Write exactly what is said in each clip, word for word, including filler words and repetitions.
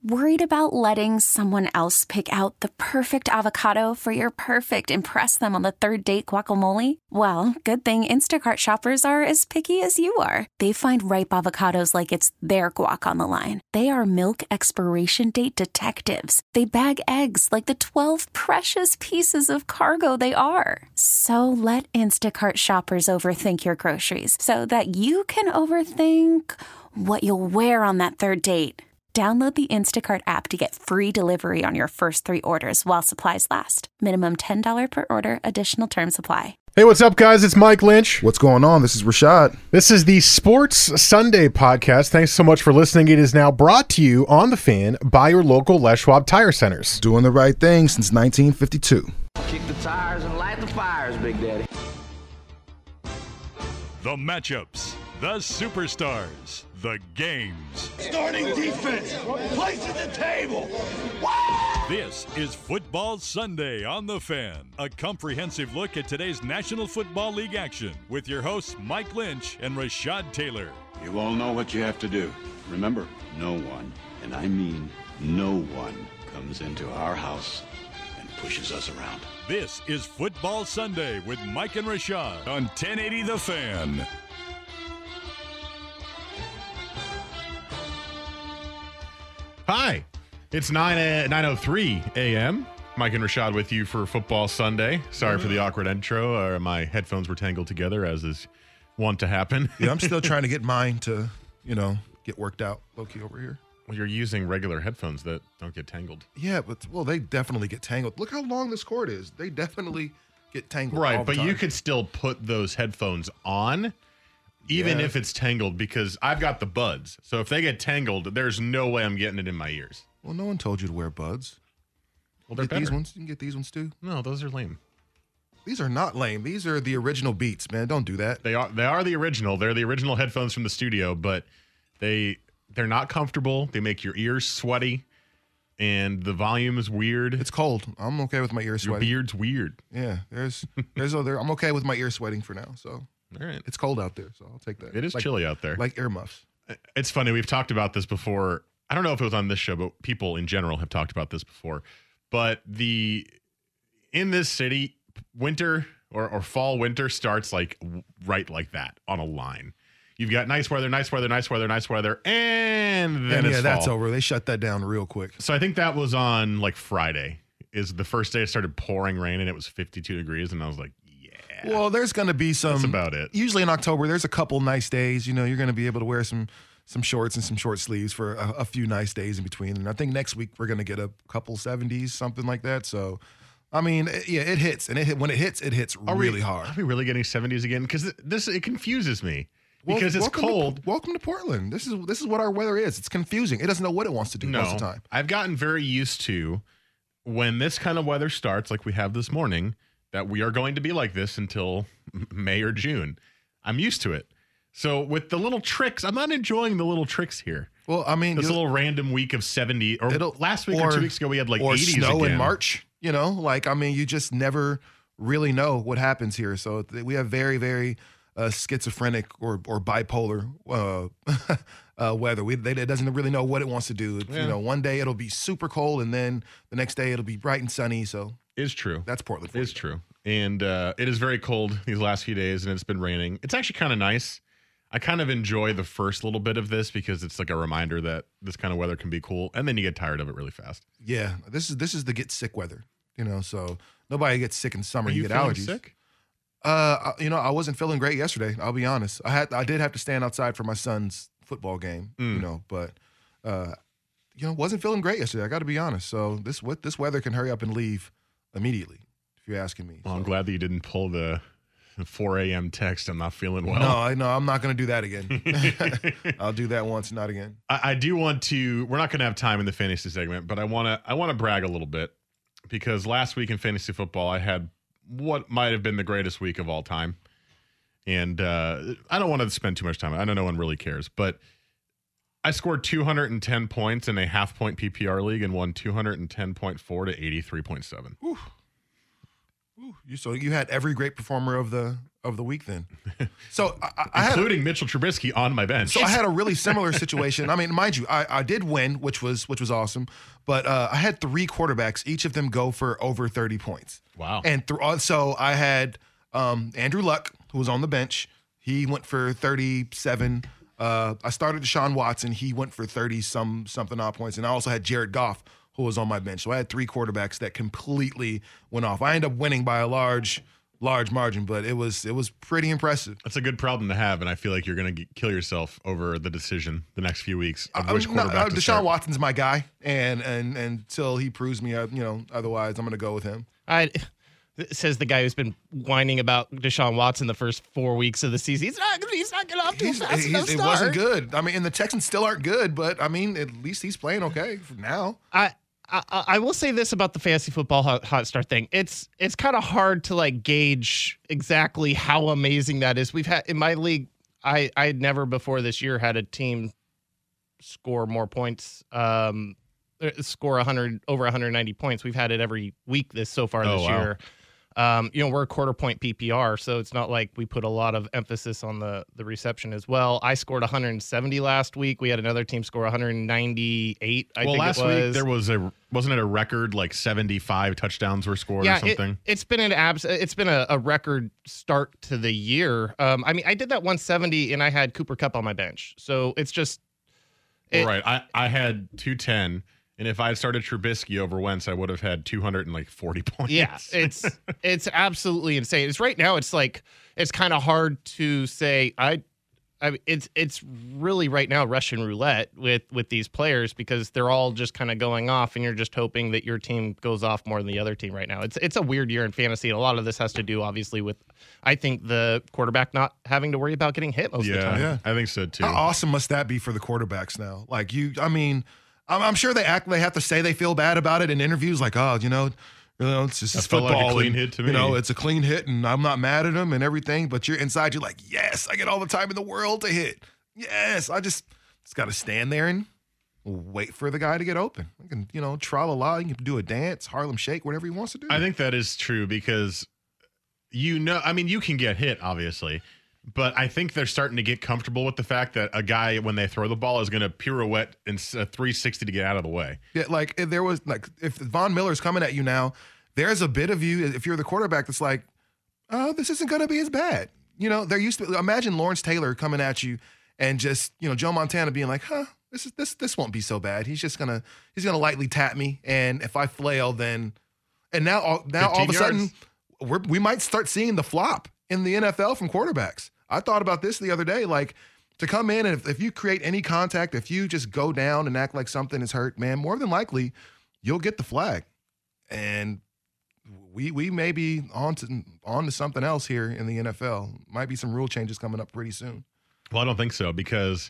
Worried about letting someone else pick out the perfect avocado for your perfect impress them on the third date guacamole? Well, good thing Instacart shoppers are as picky as you are. They find ripe avocados like it's their guac on the line. They are milk expiration date detectives. They bag eggs like the twelve precious pieces of cargo they are. So let Instacart shoppers overthink your groceries so that you can overthink what you'll wear on that third date. Download the Instacart app to get free delivery on your first three orders while supplies last. Minimum ten dollars per order. Additional terms apply. Hey, what's up, guys? It's Mike Lynch. What's going on? This is Rashad. This is the Sports Sunday podcast. Thanks so much for listening. It is now brought to you on The Fan by your local Les Schwab Tire Centers. Doing the right thing since nineteen fifty-two. Kick the tires and light the fires, Big Daddy. The matchups, the superstars, the games. Starting defense, place at the table. This is Football Sunday on The Fan, a comprehensive look at today's National Football League action with your hosts Mike Lynch and Rashad Taylor. You all know what you have to do. Remember, no one, and I mean no one, comes into our house and pushes us around. This is Football Sunday with Mike and Rashad on ten eighty The Fan. Hi, it's nine oh three a.m. Mike and Rashad with you for Football Sunday. Sorry for the awkward intro. Uh, my headphones were tangled together, as is wont to happen. Yeah, I'm still trying to get mine to, you know, get worked out, low-key over here. Well, you're using regular headphones that don't get tangled. Yeah, but, well, they definitely get tangled. Look how long this cord is. They definitely get tangled all Right, the but time. you could still put those headphones on, even Yeah. if it's tangled, because I've got the buds. So if they get tangled, there's no way I'm getting it in my ears. Well, no one told you to wear buds. Well, they're Get these better. ones. You can get these ones, too. No, those are lame. These are not lame. These are the original Beats, man. Don't do that. They are they are the original. They're the original headphones from the studio, but they they're not comfortable. They make your ears sweaty, and the volume is weird. It's cold. I'm okay with my ears Your sweating. beard's weird. Yeah, there's there's other. I'm okay with my ears sweating for now. So All right. it's cold out there, so I'll take that. It is Like- chilly out there. Like earmuffs. It's funny. We've talked about this before. I don't know if it was on this show, but people in general have talked about this before. But the in this city, winter or, or fall winter starts like w- right like that on a line. You've got nice weather, nice weather, nice weather, nice weather, and then And it's yeah, that's fall. over. They shut that down real quick. So I think that was on like Friday. Is the first day it started pouring rain and it was fifty-two degrees, and I was like, yeah. Well, there's going to be some. That's about it. Usually in October, there's a couple nice days. You know, you're going to be able to wear some some shorts and some short sleeves for a, a few nice days in between. And I think next week we're going to get a couple seventies, something like that. So, I mean, it- yeah, it hits, and it hit, when it hits, it hits Are we- really hard. Are we really getting seventies again? Because this it confuses me. Well, Because it's welcome to- cold. welcome to Portland. This is this is what our weather is. It's confusing. It doesn't know what it wants to do most of the time. I've gotten very used to when this kind of weather starts, like we have this morning, that we are going to be like this until May or June. I'm used to it. So with the little tricks, I'm not enjoying the little tricks here. Well, I mean, This you- little random week of seventy, or It'll- last week or, or- two weeks ago, we had like or eighties snow again. in March. You know, like I mean, you just never really know what happens here. So th- we have very, very uh, schizophrenic or or bipolar uh, uh, weather. We they, it doesn't really know what it wants to do. It- Yeah. You know, one day it'll be super cold, and then the next day it'll be bright and sunny. So Is true. that's Portland. For Is you. true. And uh, it is very cold these last few days, and it's been raining. It's actually kind of nice. I kind of enjoy the first little bit of this because it's like a reminder that this kind of weather can be cool, and then you get tired of it really fast. Yeah, this is this is the get sick weather. You know, so nobody gets sick in summer. Are you get feeling allergies. sick? Uh, I- you know, I wasn't feeling great yesterday. I'll be honest. I had, I did have to stand outside for my son's football game. Mm. You know, but, uh, you know, wasn't feeling great yesterday. I got to be honest. So this what this weather can hurry up and leave immediately. If you're asking me. Well, I'm So- glad that you didn't pull the four a.m. text. I'm not feeling well. No, I know. I'm not going to do that again. I'll do that once, not again. I, I do want to. We're not going to have time in the fantasy segment, but I want to. I want to brag a little bit because last week in fantasy football, I had what might have been the greatest week of all time, and uh, I don't want to spend too much time. I know no one really cares, but I scored two hundred ten points in a half point P P R league and won two hundred ten point four to eighty-three point seven. You so you had every great performer of the of the week then. So I, I including had, Mitchell Trubisky on my bench. So I had a really similar situation. I mean, mind you, I, I did win, which was which was awesome. But uh, I had three quarterbacks, each of them go for over thirty points. Wow. And th- so I had um, Andrew Luck, who was on the bench. He went for thirty-seven. Uh, I started Deshaun Watson. He went for thirty some something odd points. And I also had Jared Goff, who was on my bench. So I had three quarterbacks that completely went off. I ended up winning by a large, large margin, but it was it was pretty impressive. That's a good problem to have, and I feel like you're going to kill yourself over the decision the next few weeks of Uh, which no, quarterback uh, to Deshaun start. Watson's my guy, and and, and until he proves me, uh, you know, otherwise, I'm going to go with him. I says the guy who's been whining about Deshaun Watson the first four weeks of the season. He's not. He's not getting off to a He's, fast he's, enough it start. wasn't good. I mean, and the Texans still aren't good, but I mean, at least he's playing okay for now. I, I I will say this about the fantasy football hot, hot start thing. It's it's kind of hard to like gauge exactly how amazing that is. We've had in my league, I I had never before this year had a team score more points, um, score one hundred over one hundred ninety points. We've had it every week this so far Oh, this wow. year. Um, you know, we're a quarter point P P R, so it's not like we put a lot of emphasis on the the reception as well. I scored one hundred seventy last week. We had another team score one hundred ninety-eight. I well, think last it was. week there was a wasn't it a record like seventy-five touchdowns were scored yeah, or something? It, it's been an abs. It's been a, a record start to the year. Um, I mean, I did that one seventy, and I had Cooper Kupp on my bench, so it's just. It, right. I, I had two ten, and if I had started Trubisky over Wentz, I would have had two hundred forty points. Yeah, it's it's absolutely insane. It's right now. It's like it's kind of hard to say. I, I it's it's really right now Russian roulette with with these players because they're all just kind of going off, and you're just hoping that your team goes off more than the other team right now. It's it's a weird year in fantasy. And a lot of this has to do obviously with, I think, the quarterback not having to worry about getting hit most yeah, of the time. Yeah. I think so too. How awesome must that be for the quarterbacks now? Like you, I mean, I'm, I'm sure they act. They have to say they feel bad about it in interviews, like, oh, you know. You know, it's just That it's felt like a football. clean and, hit to You me. know, it's a clean hit, and I'm not mad at him and everything. But you're inside, you're like, yes, I get all the time in the world to hit. Yes, I just just got to stand there and wait for the guy to get open. I can, you know, tra la la. You can do a dance, Harlem Shake, whatever he wants to do. I think that is true because you know, I mean, you can get hit, obviously, but I think they're starting to get comfortable with the fact that a guy, when they throw the ball, is going to pirouette in a three sixty to get out of the way. Yeah, like if there was like if Von Miller's coming at you now, there's a bit of you, if you're the quarterback, that's like, oh, this isn't going to be as bad. You know, there used to imagine Lawrence Taylor coming at you and just, you know, Joe Montana being like, huh, this is this this won't be so bad. He's just gonna he's gonna lightly tap me, and if I flail, then and now all now all of a fifteen sudden yards. we're, we might start seeing the flop in the N F L from quarterbacks. I thought about this the other day, like to come in and if, if you create any contact, if you just go down and act like something is hurt, man, more than likely you'll get the flag, and we we may be on to on to something else here in the N F L. Might be some rule changes coming up pretty soon. Well, I don't think so because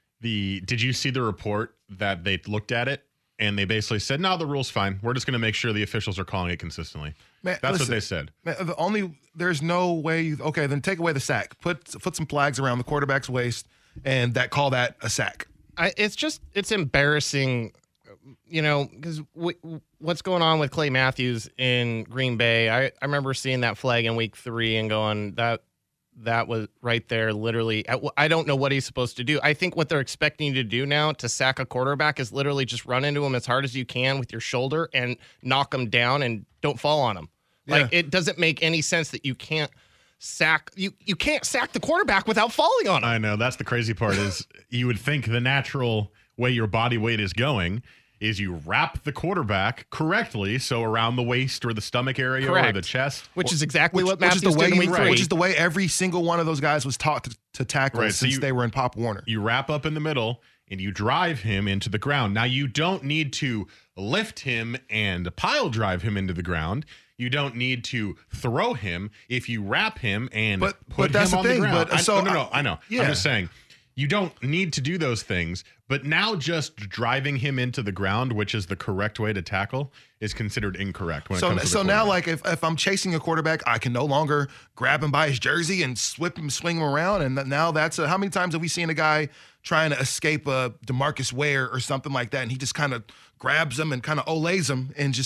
the did you see the report that they looked at it and they basically said, no, the rule's fine. We're just going to make sure the officials are calling it consistently. Man, That's listen, what they said. Man, the only there's no way. You, okay, then take away the sack. Put put some flags around the quarterback's waist, and that call that a sack. I, it's just it's embarrassing, you know, because w- what's going on with Clay Matthews in Green Bay. I, I remember seeing that flag in week three and going that that was right there. Literally, I, I don't know what he's supposed to do. I think what they're expecting you to do now to sack a quarterback is literally just run into him as hard as you can with your shoulder and knock him down and don't fall on him. Like Yeah. it doesn't make any sense that you can't sack you you can't sack the quarterback without falling on him. I know. That's the crazy part is you would think the natural way your body weight is going is you wrap the quarterback correctly, so around the waist or the stomach area or Correct. the chest. Which is exactly Which, what which is Matthews the way did in you, week three. which is the way every single one of those guys was taught to, to tackle Right, so since you- they were in Pop Warner. You wrap up in the middle and you drive him into the ground. Now, you don't need to lift him and pile drive him into the ground. You don't need to throw him if you wrap him and But- put but that's him the on thing, the ground. but- I, so no, no, no, I- I know. yeah. I'm just saying. You don't need to do those things, but now just driving him into the ground, which is the correct way to tackle, is considered incorrect. When it So, comes to the so now, quarterback. like, if, if I'm chasing a quarterback, I can no longer grab him by his jersey and whip him, swing him around. And that- now that's a, how many times have we seen a guy trying to escape a DeMarcus Ware or something like that, and he just kind of grabs him and kind of olays him and just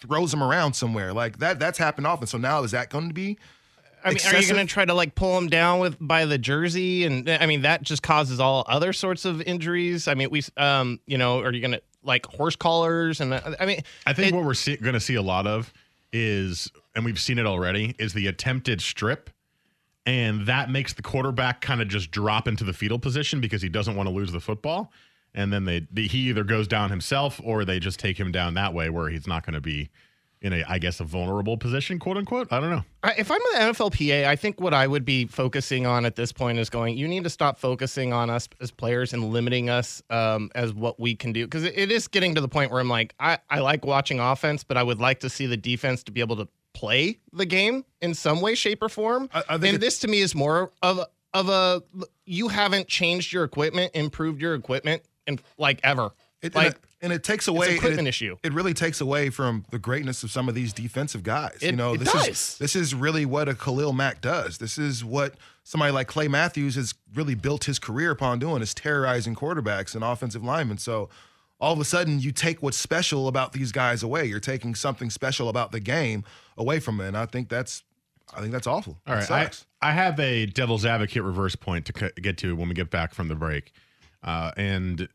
throws him around somewhere. Like that that's happened often. So now is that going to be I mean, excessive? are you going to try to like pull him down with by the jersey? And I mean, that just causes all other sorts of injuries. I mean, we, um, you know, are you going to like horse collars? And uh, I mean, I think it, what we're see- going to see a lot of is, and we've seen it already, is the attempted strip. And that makes the quarterback kind of just drop into the fetal position because he doesn't want to lose the football. And then they, they he either goes down himself or they just take him down that way where he's not going to be in a, I guess, a vulnerable position, quote unquote. I don't know. If I'm the N F L P A, I think what I would be focusing on at this point is going, you need to stop focusing on us as players and limiting us um, as what we can do. Because it is getting to the point where I'm like, I, I like watching offense, but I would like to see the defense to be able to play the game in some way, shape, or form. I, I think and this to me is more of, of a, you haven't changed your equipment, improved your equipment, in like ever. It, like, and, it, and it takes away it's an equipment and it, issue. It really takes away from the greatness of some of these defensive guys. It- you know, it this does. is this is really what a Khalil Mack does. This is what somebody like Clay Matthews has really built his career upon doing, is terrorizing quarterbacks and offensive linemen. So all of a sudden you take what's special about these guys away. You're taking something special about the game away from it. And I think that's I think that's awful. All It right. I, sucks. I have a devil's advocate reverse point to c- get to when we get back from the break. Uh, and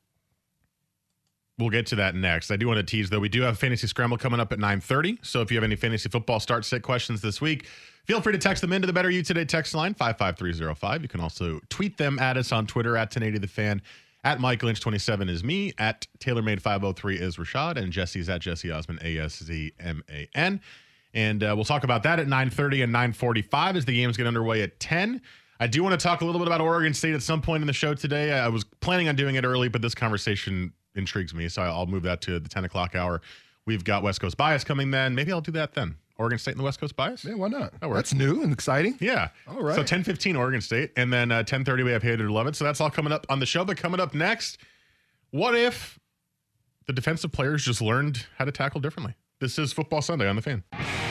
we'll get to that next. I do want to tease, though, we do have Fantasy Scramble coming up at nine thirty. So if you have any fantasy football start sit questions this week, feel free to text them into the Better You Today text line, five five three zero five. You can also tweet them at us on Twitter, at ten eighty the fan. At Mike Lynch twenty-seven is me. At TaylorMade five oh three is Rashad. And Jesse's at Jesse Osman, A S Z M A N. And uh, we'll talk about that at nine thirty and nine forty-five as the games get underway at ten. I do want to talk a little bit about Oregon State at some point in the show today. I was planning on doing it early, but this conversation intrigues me, so I'll move that to the ten o'clock hour. We've got West Coast Bias coming then. Maybe I'll do that then. Oregon State and the West Coast Bias? Yeah, why not? That works. That's new and exciting. Yeah. All right. So ten fifteen Oregon State, and then uh, ten thirty we have Hated or Love It. So that's all coming up on the show. But coming up next, what if the defensive players just learned how to tackle differently? This is Football Sunday on The Fan.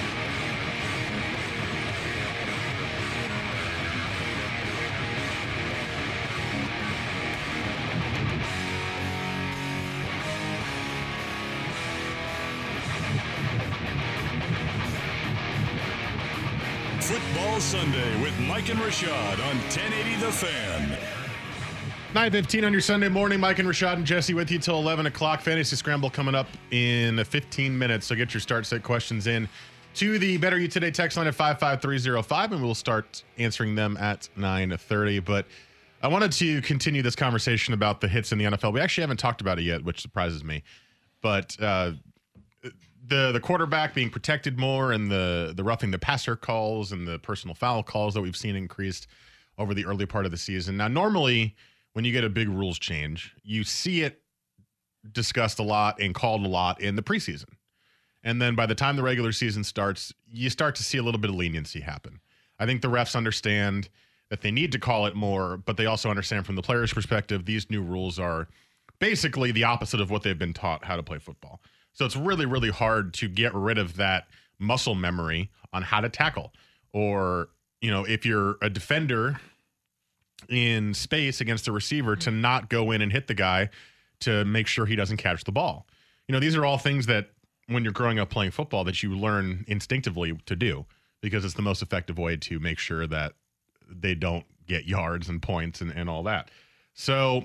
Football Sunday with Mike and Rashad on ten eighty The Fan. nine fifteen on your Sunday morning. Mike and Rashad and Jesse with you till eleven o'clock. Fantasy Scramble coming up in fifteen minutes. So get your start set questions in to the Better You Today text line at five five three zero five, and we'll start answering them at nine thirty. But I wanted to continue this conversation about the hits in the N F L. We actually haven't talked about it yet, which surprises me. But uh, the the quarterback being protected more, and the the roughing the passer calls and the personal foul calls that we've seen increased over the early part of the season. Now, normally when you get a big rules change, you see it discussed a lot and called a lot in the preseason. And then by the time the regular season starts, you start to see a little bit of leniency happen. I think the refs understand that they need to call it more, but they also understand from the player's perspective, these new rules are basically the opposite of what they've been taught how to play football. So it's really, really hard to get rid of that muscle memory on how to tackle. Or, you know, if you're a defender in space against a receiver, to not go in and hit the guy to make sure he doesn't catch the ball. You know, these are all things that when you're growing up playing football that you learn instinctively to do, because it's the most effective way to make sure that they don't get yards and points and, and all that. So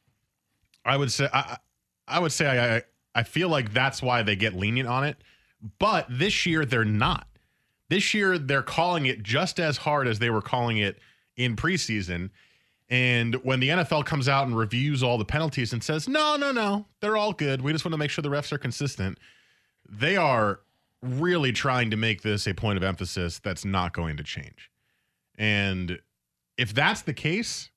I would say, I, I would say, I, I feel like that's why they get lenient on it, but this year they're not. This year they're calling it just as hard as they were calling it in preseason. And when the N F L comes out and reviews all the penalties and says, no, no, no, they're all good, we just want to make sure the refs are consistent, they are really trying to make this a point of emphasis that's not going to change. And if that's the case,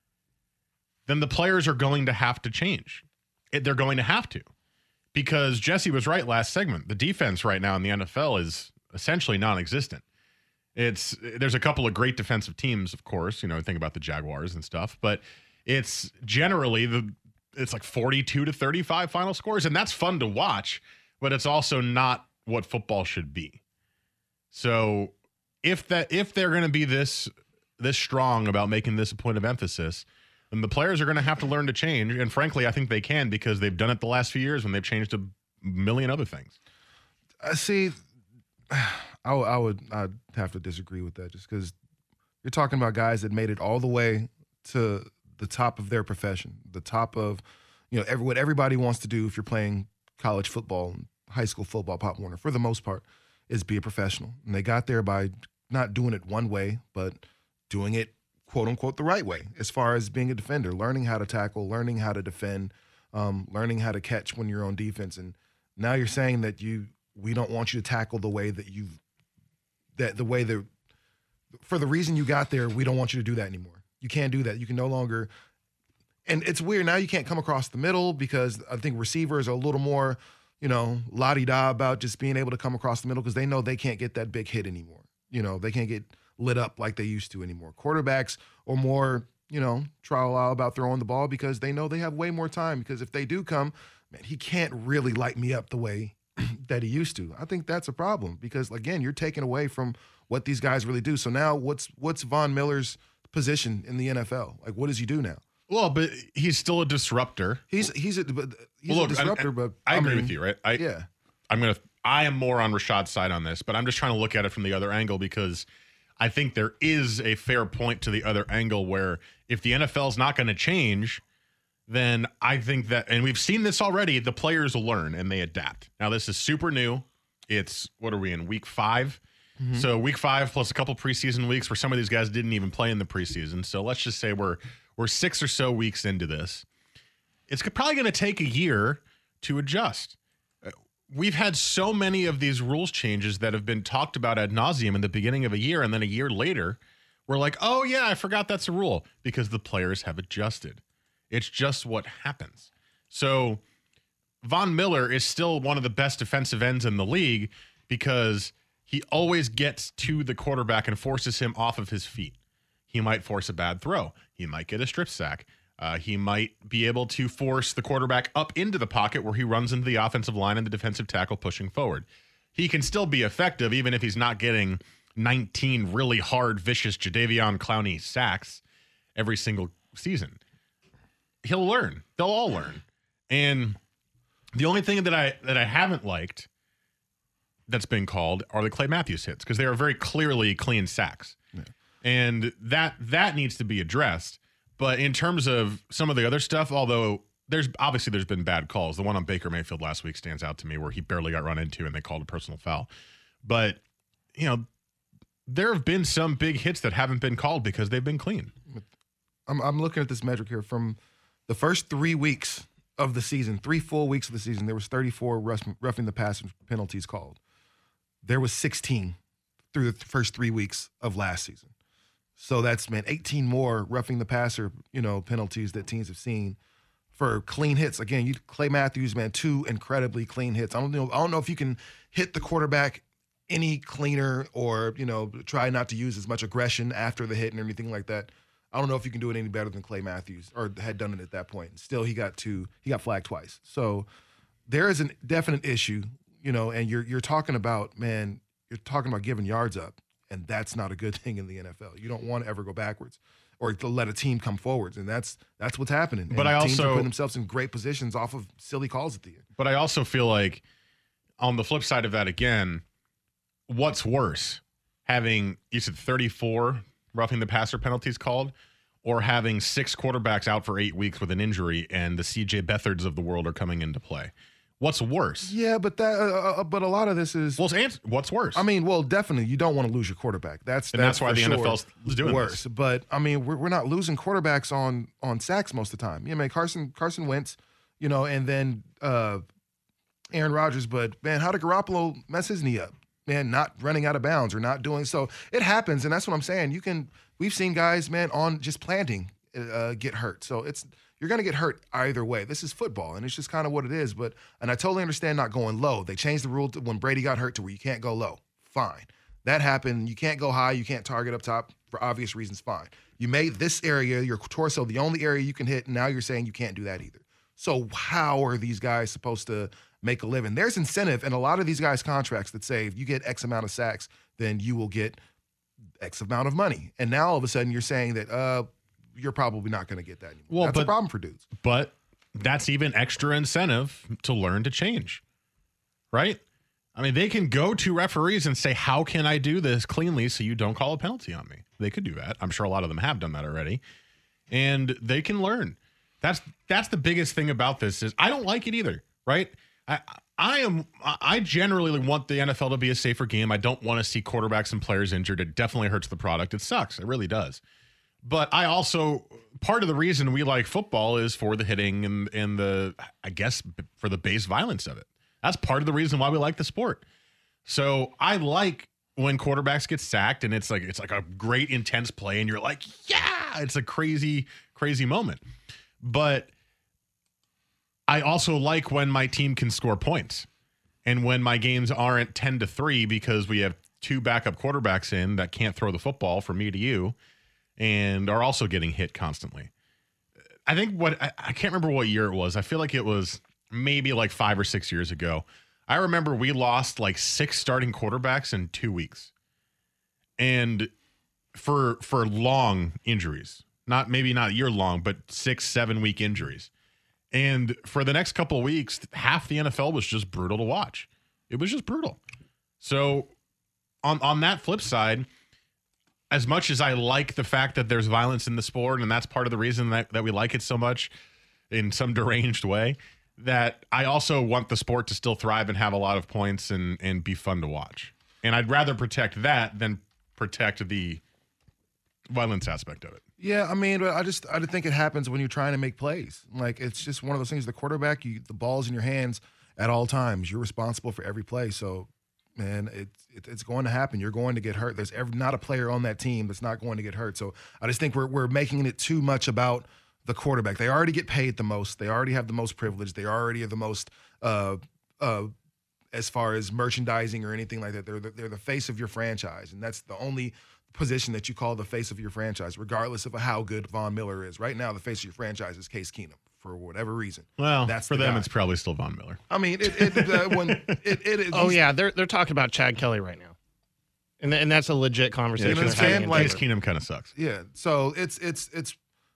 then the players are going to have to change. It, they're going to have to. Because Jesse was right last segment. The defense right now in the N F L is essentially non-existent. It's there's a couple of great defensive teams, of course. You know, think about the Jaguars and stuff, but it's generally the it's like forty-two to thirty-five final scores, and that's fun to watch, but it's also not what football should be. So if that if they're going to be this this strong about making this a point of emphasis, then the players are going to have to learn to change. And frankly, I think they can, because they've done it the last few years when they've changed a million other things. I see. I, I would I'd have to disagree with that just because you're talking about guys that made it all the way to the top of their profession, the top of, you know, every, what everybody wants to do if you're playing college football, high school football, Pop Warner, for the most part, is be a professional. And they got there by not doing it one way, but doing it, quote unquote, the right way, as far as being a defender, learning how to tackle, learning how to defend, um, learning how to catch when you're on defense. And now you're saying that you we don't want you to tackle the way that you that the way that for the reason you got there, we don't want you to do that anymore. You can't do that. You can no longer, and it's weird now. You can't come across the middle because I think receivers are a little more, you know, la-di-da about just being able to come across the middle because they know they can't get that big hit anymore. You know, they can't get lit up like they used to anymore. Quarterbacks are more, you know, trial about throwing the ball because they know they have way more time because if they do come, man, he can't really light me up the way that he used to. I think that's a problem because, again, you're taking away from what these guys really do. So now what's what's Von Miller's position in the N F L? Like, what does he do now? Well, but he's still a disruptor. He's he's a, but he's well, a look, disruptor, I, I, but I, I agree mean, with you, right? I, yeah. I'm gonna. I am more on Rashad's side on this, but I'm just trying to look at it from the other angle because I think there is a fair point to the other angle where if the N F L is not going to change, then I think that, and we've seen this already, the players learn and they adapt. Now, this is super new. It's, what are we in, week five? Mm-hmm. So week five plus a couple preseason weeks where some of these guys didn't even play in the preseason. So let's just say we're we're six or so weeks into this. It's probably going to take a year to adjust. We've had so many of these rules changes that have been talked about ad nauseum in the beginning of a year, and then a year later, we're like, oh, yeah, I forgot that's a rule because the players have adjusted. It's just what happens. So Von Miller is still one of the best defensive ends in the league because he always gets to the quarterback and forces him off of his feet. He might force a bad throw. He might get a strip sack. Uh, he might be able to force the quarterback up into the pocket where he runs into the offensive line and the defensive tackle pushing forward. He can still be effective even if he's not getting nineteen really hard, vicious Jadeveon Clowney sacks every single season. He'll learn. They'll all learn. And the only thing that I that I haven't liked that's been called are the Clay Matthews hits because they are very clearly clean sacks. Yeah. And that that needs to be addressed. But in terms of some of the other stuff, although there's obviously there's been bad calls. The one on Baker Mayfield last week stands out to me where he barely got run into and they called a personal foul. But, you know, there have been some big hits that haven't been called because they've been clean. I'm, I'm looking at this metric here. From the first three weeks of the season, three full weeks of the season, there was thirty-four roughing the passer penalties called. There was sixteen through the first three weeks of last season. So that's, man, eighteen more roughing the passer, you know, penalties that teams have seen for clean hits. Again, you Clay Matthews, man, two incredibly clean hits. I don't know. I don't know if you can hit the quarterback any cleaner or, you know, try not to use as much aggression after the hit and anything like that. I don't know if you can do it any better than Clay Matthews or had done it at that point. Still, he got two. He got flagged twice. So there is a definite issue, you know, and you're you're talking about, man, you're talking about giving yards up. And that's not a good thing in the N F L. You don't want to ever go backwards or to let a team come forwards. And that's that's what's happening. But and I teams also are putting themselves in great positions off of silly calls at the end. But I also feel like on the flip side of that, again, what's worse? Having, you said thirty-four roughing the passer penalties called, or having six quarterbacks out for eight weeks with an injury and the C J Beathards of the world are coming into play? What's worse? Yeah, but that, uh, but a lot of this is. Well, answer, what's worse? I mean, well, definitely, you don't want to lose your quarterback. That's and that's, that's why the sure N F L's doing worse. This. But I mean, we're we're not losing quarterbacks on on sacks most of the time. You know, I mean, Carson Carson Wentz, you know, and then uh, Aaron Rodgers. But man, how did Garoppolo mess his knee up? Man, not running out of bounds or not doing so. It happens, and that's what I'm saying. You can. We've seen guys, man, on just planting uh, get hurt. So it's. You're going to get hurt either way. This is football, and it's just kind of what it is. But and I totally understand not going low. They changed the rule to when Brady got hurt to where you can't go low. Fine. That happened. You can't go high. You can't target up top for obvious reasons. Fine. You made this area, your torso, the only area you can hit, and now you're saying you can't do that either. So how are these guys supposed to make a living? There's incentive in a lot of these guys' contracts that say if you get X amount of sacks, then you will get X amount of money. And now all of a sudden you're saying that uh, – you're probably not going to get that anymore. Well, that's but, a problem for dudes. But that's even extra incentive to learn to change, right? I mean, they can go to referees and say, how can I do this cleanly so you don't call a penalty on me? They could do that. I'm sure a lot of them have done that already. And they can learn. That's that's the biggest thing about this is I don't like it either, right? I I am I generally want the N F L to be a safer game. I don't want to see quarterbacks and players injured. It definitely hurts the product. It sucks. It really does. But I also, part of the reason we like football is for the hitting and, and the, I guess, for the base violence of it. That's part of the reason why we like the sport. So I like when quarterbacks get sacked and it's like it's like a great intense play and you're like, yeah, it's a crazy, crazy moment. But I also like when my team can score points and when my games aren't ten to three because we have two backup quarterbacks in that can't throw the football from me to you and are also getting hit constantly. I think what I, I can't remember what year it was. I feel like it was maybe like five or six years ago. I remember we lost like six starting quarterbacks in two weeks. And for for long injuries. Not maybe not year long, but six, seven week injuries. And for the next couple of weeks, half the N F L was just brutal to watch. It was just brutal. So on on that flip side, as much as I like the fact that there's violence in the sport, and that's part of the reason that, that we like it so much in some deranged way, that I also want the sport to still thrive and have a lot of points and, and be fun to watch. And I'd rather protect that than protect the violence aspect of it. Yeah, I mean, I just I think it happens when you're trying to make plays. Like, it's just one of those things. The quarterback, you, the ball's in your hands at all times. You're responsible for every play. So, man, it, it, it's going to happen. You're going to get hurt. There's every, not a player on that team that's not going to get hurt. So I just think we're we're making it too much about the quarterback. They already get paid the most. They already have the most privilege. They already are the most uh, uh, as far as merchandising or anything like that. They're the, they're the face of your franchise, and that's the only position that you call the face of your franchise, regardless of how good Von Miller is. Right now, the face of your franchise is Case Keenum for whatever reason. Well, that's for the them, guy. It's probably still Von Miller. I mean, it, it, uh, when it, it, it Oh yeah, they're they're talking about Chad Kelly right now, and th- and that's a legit conversation. You they're understand? having in Like- Case Denver. Keenum kind of sucks. Yeah, so it's it's it's.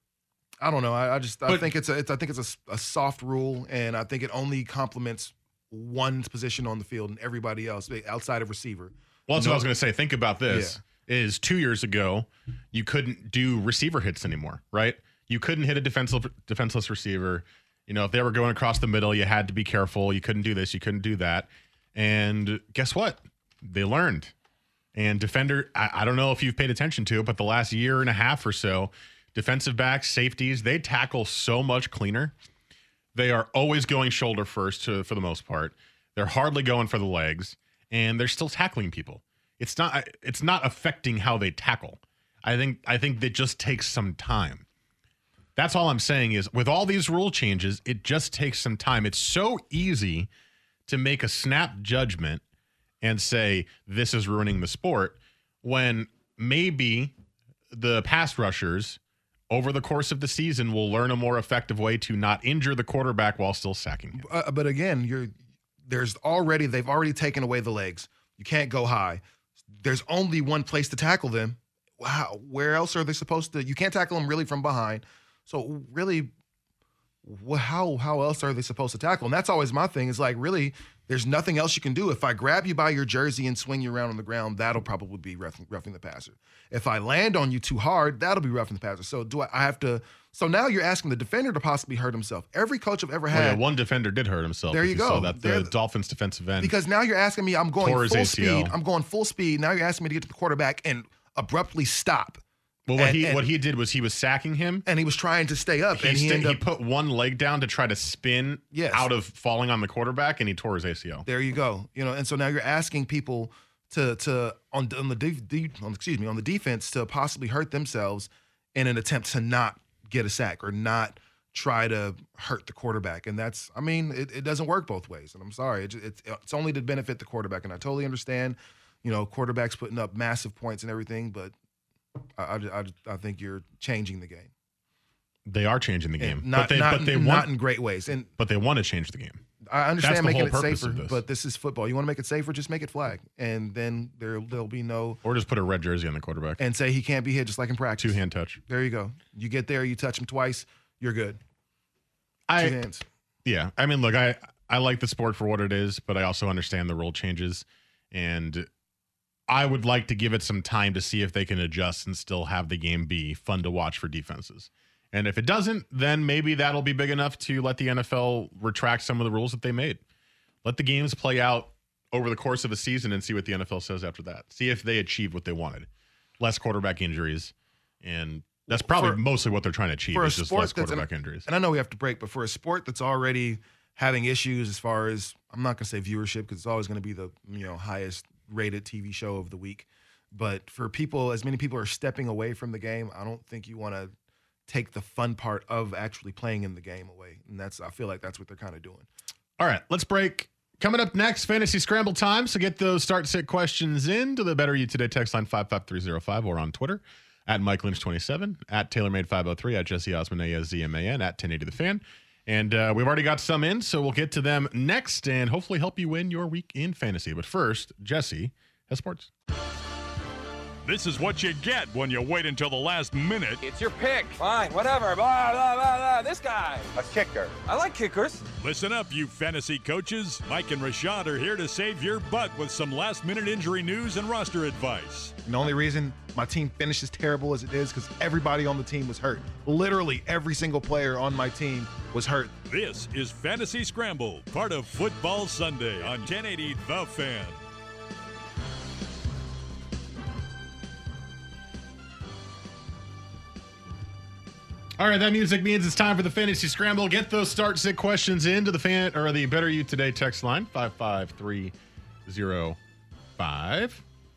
I don't know. I, I just I But- think it's a it's, I think it's a, a soft rule, and I think it only complements one position on the field and everybody else outside of receiver. Well, that's No- what I was going to say. Think about this. Is two years ago, you couldn't do receiver hits anymore, right? You couldn't hit a defensive, defenseless receiver. You know, if they were going across the middle, you had to be careful. You couldn't do this. You couldn't do that. And guess what? They learned. And defender, I, I don't know if you've paid attention to it, but the last year and a half or so, defensive backs, safeties, they tackle so much cleaner. They are always going shoulder first to, for the most part. They're hardly going for the legs, and they're still tackling people. It's not it's not affecting how they tackle. I think I think that just takes some time. That's all I'm saying is with all these rule changes, it just takes some time. It's so easy to make a snap judgment and say this is ruining the sport when maybe the pass rushers over the course of the season will learn a more effective way to not injure the quarterback while still sacking him. Uh, but again, you're there's already they've already taken away the legs. You can't go high. There's only one place to tackle them. Wow, where else are they supposed to? You can't tackle them really from behind. So really, wh- how how else are they supposed to tackle? And that's always my thing. Is like really, there's nothing else you can do. If I grab you by your jersey and swing you around on the ground, that'll probably be roughing, roughing the passer. If I land on you too hard, that'll be roughing the passer. So do I, I have to? So now you're asking the defender to possibly hurt himself. Every coach I've ever Well, had. yeah, one defender did hurt himself. There if you Saw go. that the There- Dolphins defensive end. Because now you're asking me, I'm going Tore his full A C L. speed. I'm going full speed. Now you're asking me to get to the quarterback and abruptly stop. well, what and- he and- what he did was he was sacking him. And he was trying to stay up. He, and he sta- ended he up, put one leg down to try to spin Yes. out of falling on the quarterback, and he tore his A C L. there you go. You know, and so now you're asking people to to on, on the de- de- on, excuse me on the defense to possibly hurt themselves in an attempt to not get a sack or not try to hurt the quarterback. And that's, I mean, it, it doesn't work both ways. And I'm sorry, it, it's it's only to benefit the quarterback. And I totally understand, you know, quarterbacks putting up massive points and everything, but I I, I, I think you're changing the game. They are changing the game, And not but they not, but they not want in great ways. And but they want to change the game. I understand the making whole it purpose safer, of this. but this is football. You want to make it safer, just make it flag, and then there there'll be no Or just put a red jersey on the quarterback. and say he can't be hit just like in practice. Two hand touch. There you go. You get there, you touch him twice, you're good. Two I hands. yeah. I mean, look, I I like the sport for what it is, but I also understand the rule changes. And I would like to give it some time to see if they can adjust and still have the game be fun to watch for defenses. And if it doesn't, then maybe that'll be big enough to let the N F L retract some of the rules that they made. Let the games play out over the course of a season and see what the N F L says after that. See if they achieve what they wanted. Less quarterback injuries. And that's probably for, mostly what they're trying to achieve is just less quarterback injuries. And I know we have to break, but for a sport that's already having issues as far as, I'm not going to say viewership because it's always going to be the you know highest rated T V show of the week. But for people, as many people are stepping away from the game, I don't think you want to take the fun part of actually playing in the game away. And that's, I feel like that's what they're kind of doing. All right, let's break. Coming up next, Fantasy Scramble time. So get those start sit questions in to the Better You Today text line five five three zero five or on Twitter at Mike Lynch twenty-seven, at TaylorMade five oh three, at Jesse Osman, A S Z M A N, at ten eighty The Fan. And uh, we've already got some in, so we'll get to them next and hopefully help you win your week in fantasy. But first, Jesse has sports. This is what you get when you wait until the last minute. It's your pick. Fine, whatever. Blah, blah, blah, blah. This guy. A kicker. I like kickers. Listen up, you fantasy coaches. Mike and Rashad are here to save your butt with some last-minute injury news and roster advice. And the only reason my team finishes terrible as it is because everybody on the team was hurt. Literally every single player on my team was hurt. This is Fantasy Scramble, part of Football Sunday on ten eighty The Fan. All right, that music means it's time for the Fantasy Scramble. Get those start sit questions into the fan or the Better You Today text line five five three zero five.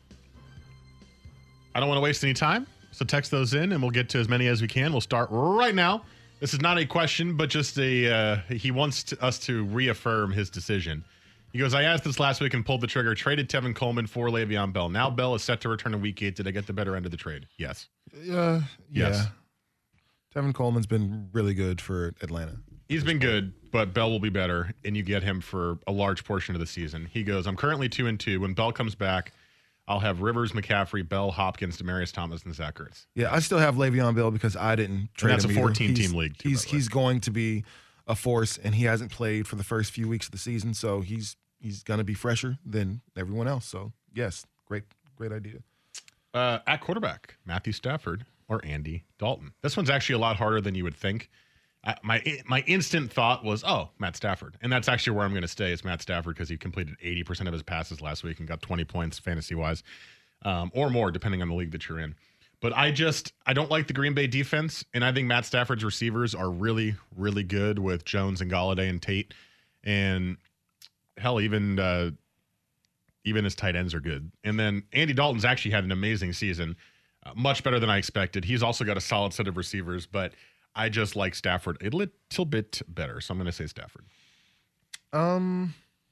I don't want to waste any time, so text those in and we'll get to as many as we can. We'll start right now. This is not a question, but just a uh, he wants to, us to reaffirm his decision. He goes, I asked this last week and pulled the trigger, traded Tevin Coleman for Le'Veon Bell. Now Bell is set to return in week eight. Did I get the better end of the trade? Yes. Uh, yeah. Yes. Tevin Coleman's been really good for Atlanta. He's been good, but Bell will be better, and you get him for a large portion of the season. He goes, I'm currently two and two. When Bell comes back, I'll have Rivers, McCaffrey, Bell, Hopkins, Demaryius Thomas, and Zach Ertz. Yeah, I still have Le'Veon Bell because I didn't trade and that's him. That's a fourteen-team league. Too, he's he's going to be a force, and he hasn't played for the first few weeks of the season, so he's he's going to be fresher than everyone else. So, yes, great great idea. Uh, at quarterback, Matthew Stafford or Andy Dalton. This one's actually a lot harder than you would think. I, my my instant thought was, oh, Matt Stafford. And that's actually where I'm going to stay is Matt Stafford because he completed eighty percent of his passes last week and got twenty points fantasy-wise um, or more, depending on the league that you're in. But I just – I don't like the Green Bay defense, and I think Matt Stafford's receivers are really, really good with Jones and Golladay and Tate. And, hell, even uh, even his tight ends are good. And then Andy Dalton's actually had an amazing season. Uh, much better than I expected. He's also got a solid set of receivers, but I just like Stafford a little bit better. So I'm going to say Stafford. Um.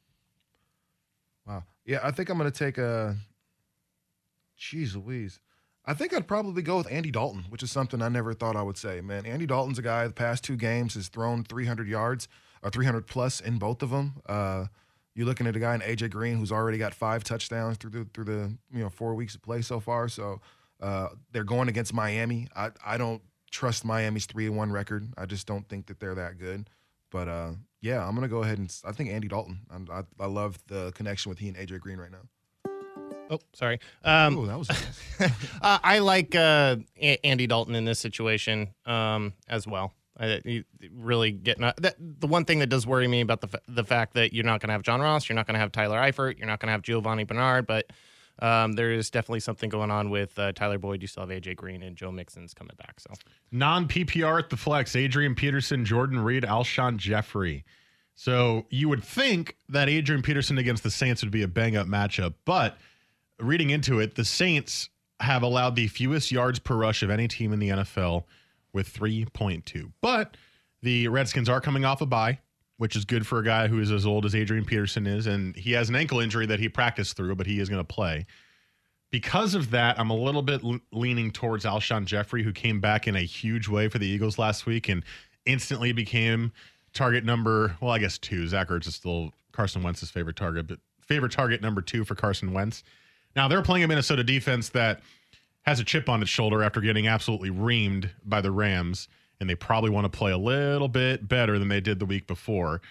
Wow. Yeah, I think I'm going to take a. Jeez Louise. I think I'd probably go with Andy Dalton, which is something I never thought I would say. Man, Andy Dalton's a guy the past two games has thrown three hundred yards or three hundred plus in both of them. Uh, you're looking at a guy in A J Green who's already got five touchdowns through the through the you know four weeks of play so far. So. Uh, they're going against Miami. I, I don't trust Miami's three and one record. I just don't think that they're that good. But, uh, yeah, I'm going to go ahead and – I think Andy Dalton. I, I, I love the connection with he and A J Green right now. Oh, sorry. Um, Ooh, that was uh, I like uh, a- Andy Dalton in this situation um, as well. I, you really getting uh, that, the one thing that does worry me about the f- the fact that you're not going to have John Ross, you're not going to have Tyler Eifert, you're not going to have Giovanni Bernard, but – Um, there is definitely something going on with uh, Tyler Boyd. You still have A J Green and Joe Mixon's coming back. So non-P P R at the flex, Adrian Peterson, Jordan Reed, Alshon Jeffrey. So you would think that Adrian Peterson against the Saints would be a bang-up matchup, but reading into it, the Saints have allowed the fewest yards per rush of any team in the N F L with three point two. But the Redskins are coming off a bye, which is good for a guy who is as old as Adrian Peterson is, and he has an ankle injury that he practiced through, but he is going to play. Because of that, I'm a little bit l- leaning towards Alshon Jeffrey, who came back in a huge way for the Eagles last week and instantly became target number, well, I guess two. Zach Ertz is still Carson Wentz's favorite target, but favorite target number two for Carson Wentz. Now, they're playing a Minnesota defense that has a chip on its shoulder after getting absolutely reamed by the Rams, and they probably want to play a little bit better than they did the week before.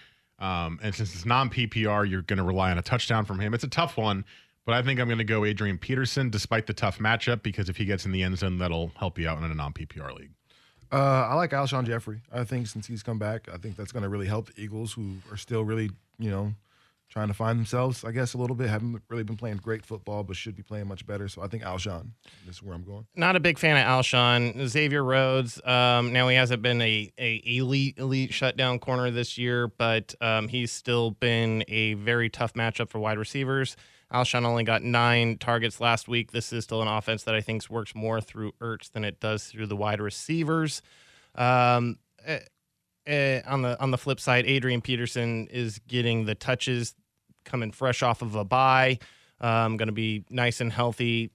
Um, and since it's non-P P R, you're going to rely on a touchdown from him. It's a tough one, but I think I'm going to go Adrian Peterson despite the tough matchup because if he gets in the end zone, that'll help you out in a non-P P R league. Uh, I like Alshon Jeffrey. I think since he's come back, I think that's going to really help the Eagles, who are still really, you know, trying to find themselves, I guess, a little bit. Haven't really been playing great football, but should be playing much better. So I think Alshon is where I'm going. Not a big fan of Alshon. Xavier Rhodes, um, now he hasn't been a, a elite, elite shutdown corner this year, but um, he's still been a very tough matchup for wide receivers. Alshon only got nine targets last week. This is still an offense that I think works more through Ertz than it does through the wide receivers. Um, uh, uh, on the on the flip side, Adrian Peterson is getting the touches, coming fresh off of a bye, um, going to be nice and healthy.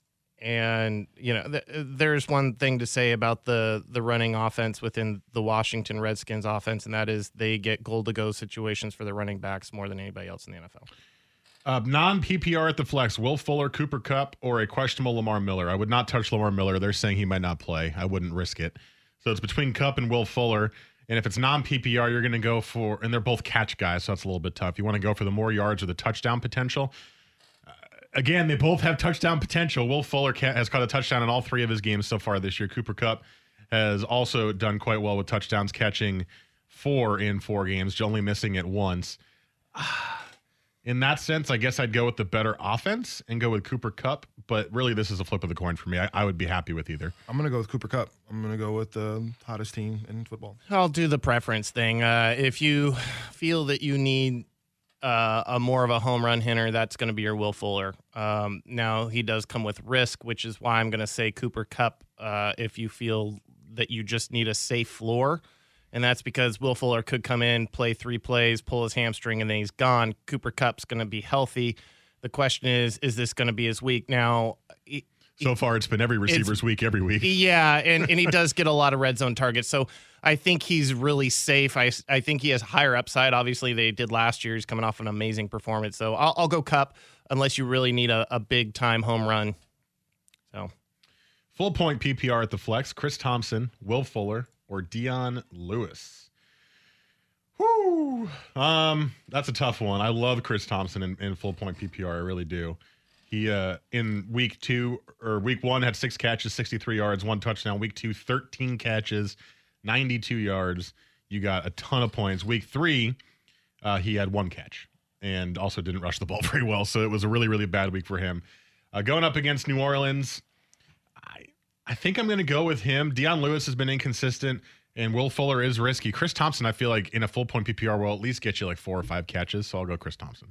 And you know, th- there's one thing to say about the the running offense within the Washington Redskins offense, and that is they get goal to go situations for their running backs more than anybody else in the N F L. Uh, non-P P R at the flex, Will Fuller, Cooper Kupp, or a questionable Lamar Miller. I would not touch Lamar Miller. They're saying he might not play. I wouldn't risk it. So it's between Kupp and Will Fuller. And if it's non-P P R, you're going to go for, and they're both catch guys, so that's a little bit tough. You want to go for the more yards or the touchdown potential. Uh, again, they both have touchdown potential. Will Fuller ca- has caught a touchdown in all three of his games so far this year. Cooper Kupp has also done quite well with touchdowns, catching four in four games, only missing it once. In that sense, I guess I'd go with the better offense and go with Cooper Kupp, but really this is a flip of the coin for me. I, I would be happy with either. I'm going to go with Cooper Kupp. I'm going to go with the hottest team in football. I'll do the preference thing. Uh, if you feel that you need uh, a more of a home run hitter, that's going to be your Will Fuller. Um, now, he does come with risk, which is why I'm going to say Cooper Kupp uh, if you feel that you just need a safe floor. And that's because Will Fuller could come in, play three plays, pull his hamstring, and then he's gone. Cooper Kupp's going to be healthy. The question is, is this going to be his week? Now, he, so far it's been every receiver's week every week. Yeah, and, and he does get a lot of red zone targets. So I think he's really safe. I, I think he has higher upside. Obviously, they did last year. He's coming off an amazing performance. So I'll, I'll go Kupp unless you really need a, a big-time home run. So full point P P R at the flex, Chris Thompson, Will Fuller, or Dion Lewis. Whoo! Um, that's a tough one. I love Chris Thompson in, in full point P P R. I really do. He uh, in week two or week one had six catches, sixty-three yards, one touchdown. Week two, thirteen catches, ninety-two yards. You got a ton of points. Week three, uh, he had one catch and also didn't rush the ball very well. So it was a really, really bad week for him. Uh, going up against New Orleans, I I think I'm going to go with him. Dion Lewis has been inconsistent, and Will Fuller is risky. Chris Thompson, I feel like in a full point P P R will at least get you like four or five catches, so I'll go Chris Thompson.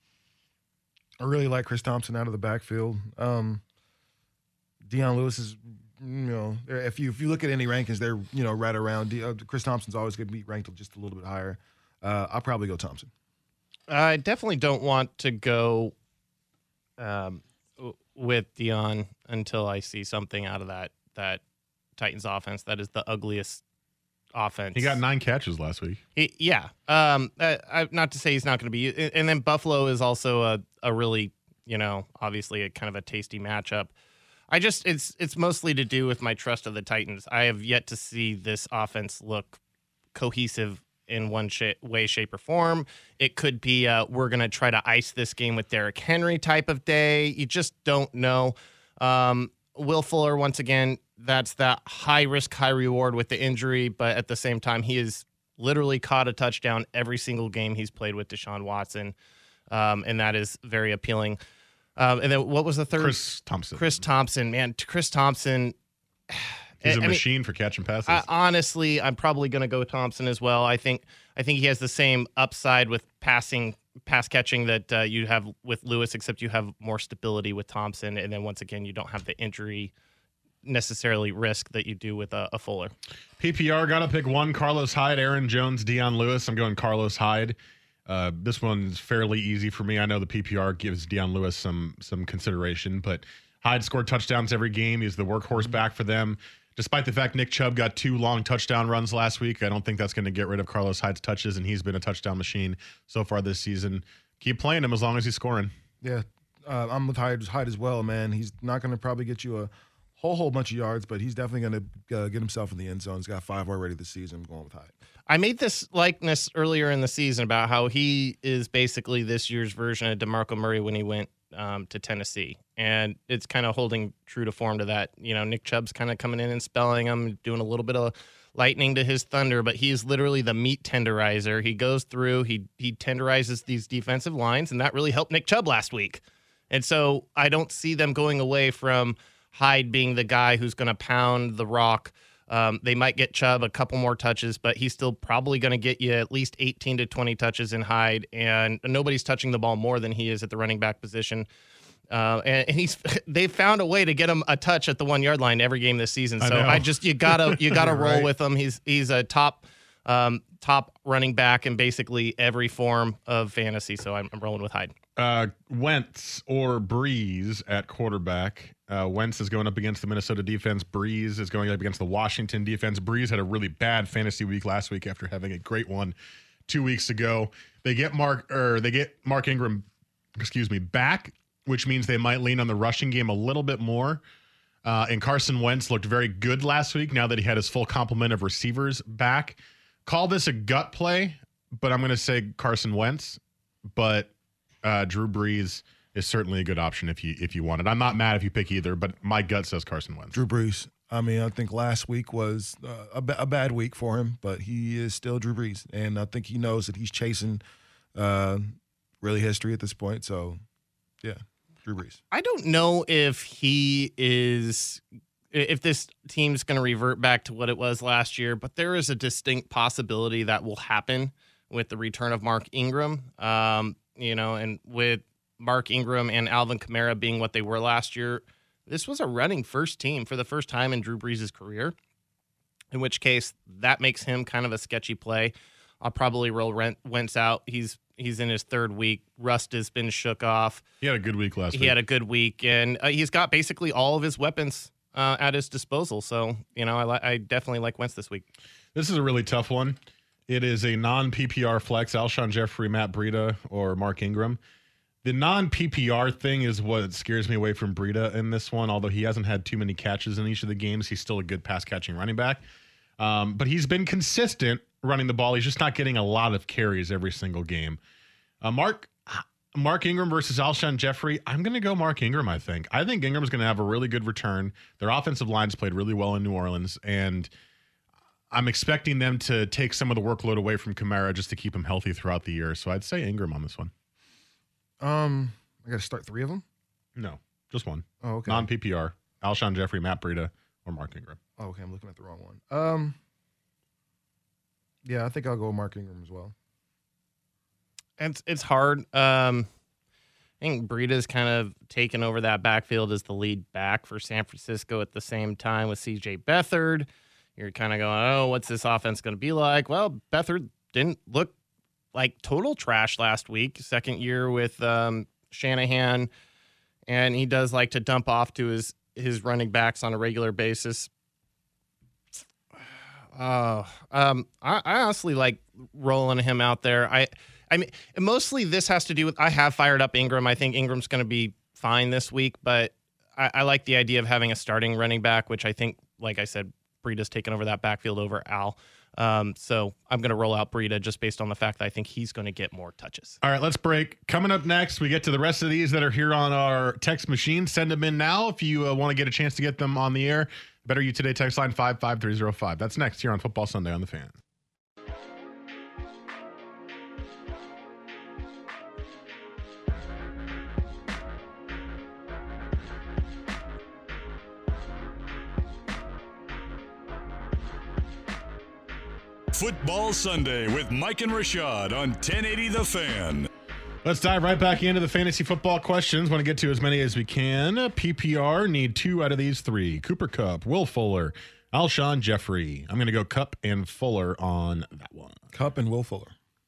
I really like Chris Thompson out of the backfield. Um, Dion Lewis is, you know, if you if you look at any rankings, they're, you know, right around. D- uh, Chris Thompson's always going to be ranked just a little bit higher. Uh, I'll probably go Thompson. I definitely don't want to go um, with Dion until I see something out of that that Titans offense. That is the ugliest offense. He got nine catches last week. He, yeah. Um, I, I, not to say he's not going to be. And then Buffalo is also a, a really, you know, obviously a kind of a tasty matchup. I just, it's it's mostly to do with my trust of the Titans. I have yet to see this offense look cohesive in one sh- way, shape, or form. It could be uh, we're going to try to ice this game with Derrick Henry type of day. You just don't know. Um, Will Fuller, once again, that's that high risk, high reward with the injury, but at the same time, he has literally caught a touchdown every single game he's played with Deshaun Watson, um, and that is very appealing. Um, and then what was the third? Chris Thompson. Chris Thompson, man, Chris Thompson. He's a I machine mean, for catching passes. I, honestly, I'm probably going to go Thompson as well. I think I think he has the same upside with passing, pass catching that uh, you have with Lewis, except you have more stability with Thompson, and then once again, you don't have the injury necessarily risk that you do with a, a Fuller. P P R got to pick one: Carlos Hyde, Aaron Jones, Dion Lewis. I'm going Carlos Hyde. Uh, this one's fairly easy for me. I know the P P R gives Dion Lewis some some consideration, but Hyde scored touchdowns every game. He's the workhorse back for them. Despite the fact Nick Chubb got two long touchdown runs last week, I don't think that's going to get rid of Carlos Hyde's touches, and he's been a touchdown machine so far this season. Keep playing him as long as he's scoring. Yeah, uh, I'm with Hyde, Hyde as well, man. He's not going to probably get you a whole whole bunch of yards, but he's definitely going to uh, get himself in the end zone. He's got five already this season. I'm going with Hyde. I made this likeness earlier in the season about how he is basically this year's version of DeMarco Murray when he went um, to Tennessee. And it's kind of holding true to form to that. You know, Nick Chubb's kind of coming in and spelling him, doing a little bit of lightning to his thunder, but he's literally the meat tenderizer. He goes through, he he tenderizes these defensive lines, and that really helped Nick Chubb last week. And so I don't see them going away from Hyde being the guy who's going to pound the rock. Um, they might get Chubb a couple more touches, but he's still probably going to get you at least eighteen to twenty touches in Hyde, and nobody's touching the ball more than he is at the running back position. Uh, and, and he's they've found a way to get him a touch at the one yard line every game this season. So I, I just you gotta you gotta roll right. with him. He's he's a top um, top running back in basically every form of fantasy. So I'm, I'm rolling with Hyde. Uh, Wentz or Breeze at quarterback. Uh, Wentz is going up against the Minnesota defense. Breeze is going up against the Washington defense. Breeze had a really bad fantasy week last week after having a great one two weeks ago. They get Mark or they get Mark Ingram, excuse me, back, which means they might lean on the rushing game a little bit more. Uh, and Carson Wentz looked very good last week now that he had his full complement of receivers back. Call this a gut play, but I'm going to say Carson Wentz. But uh, Drew Brees is certainly a good option if you if you want it. I'm not mad if you pick either, but my gut says Carson Wentz. Drew Brees. I mean, I think last week was uh, a, ba- a bad week for him, but he is still Drew Brees. And I think he knows that he's chasing uh, really history at this point. So, yeah. Drew Brees. I don't know if he is, if this team's going to revert back to what it was last year, but there is a distinct possibility that will happen with the return of Mark Ingram. Um, you know, and with Mark Ingram and Alvin Kamara being what they were last year, this was a running first team for the first time in Drew Brees' career, in which case that makes him kind of a sketchy play. I'll probably roll Wentz out. He's He's in his third week. Rust has been shook off. He had a good week last he week. He had a good week, and uh, he's got basically all of his weapons uh, at his disposal. So, you know, I, li- I definitely like Wentz this week. This is a really tough one. It is a non-P P R flex, Alshon Jeffrey, Matt Breida, or Mark Ingram. The non-P P R thing is what scares me away from Breida in this one, although he hasn't had too many catches in each of the games. He's still a good pass-catching running back. Um, but he's been consistent running the ball. He's just not getting a lot of carries every single game. Uh, Mark Mark Ingram versus Alshon Jeffrey. I'm going to go Mark Ingram, I think. I think Ingram's going to have a really good return. Their offensive line's played really well in New Orleans, and I'm expecting them to take some of the workload away from Kamara just to keep him healthy throughout the year. So I'd say Ingram on this one. Um, I got to start three of them? No, just one. Oh, okay. Non-P P R. Alshon Jeffrey, Matt Breida, or Mark Ingram. Oh, okay. I'm looking at the wrong one. Um, yeah, I think I'll go Mark Ingram as well. It's it's hard. Um, I think Breida's kind of taken over that backfield as the lead back for San Francisco at the same time with C J Beathard. You're kind of going, oh, what's this offense going to be like? Well, Beathard didn't look like total trash last week. Second year with um, Shanahan, and he does like to dump off to his his running backs on a regular basis. Oh, um, I, I honestly like rolling him out there. I. I mean, mostly this has to do with I have fired up Ingram. I think Ingram's going to be fine this week, but I, I like the idea of having a starting running back, which I think, like I said, Breida's taken over that backfield over Al. Um, so I'm going to roll out Breida just based on the fact that I think he's going to get more touches. All right, let's break. Coming up next, we get to the rest of these that are here on our text machine. Send them in now if you uh, want to get a chance to get them on the air. Better You Today text line five five three zero five. That's next here on Football Sunday on The Fan. Football Sunday with Mike and Rashad on ten eighty The Fan. Let's dive right back into the fantasy football questions. Want to get to as many as we can. P P R, need two out of these three. Cooper Kupp, Will Fuller, Alshon Jeffrey. I'm going to go Kupp and Fuller on that one. Kupp and Will Fuller.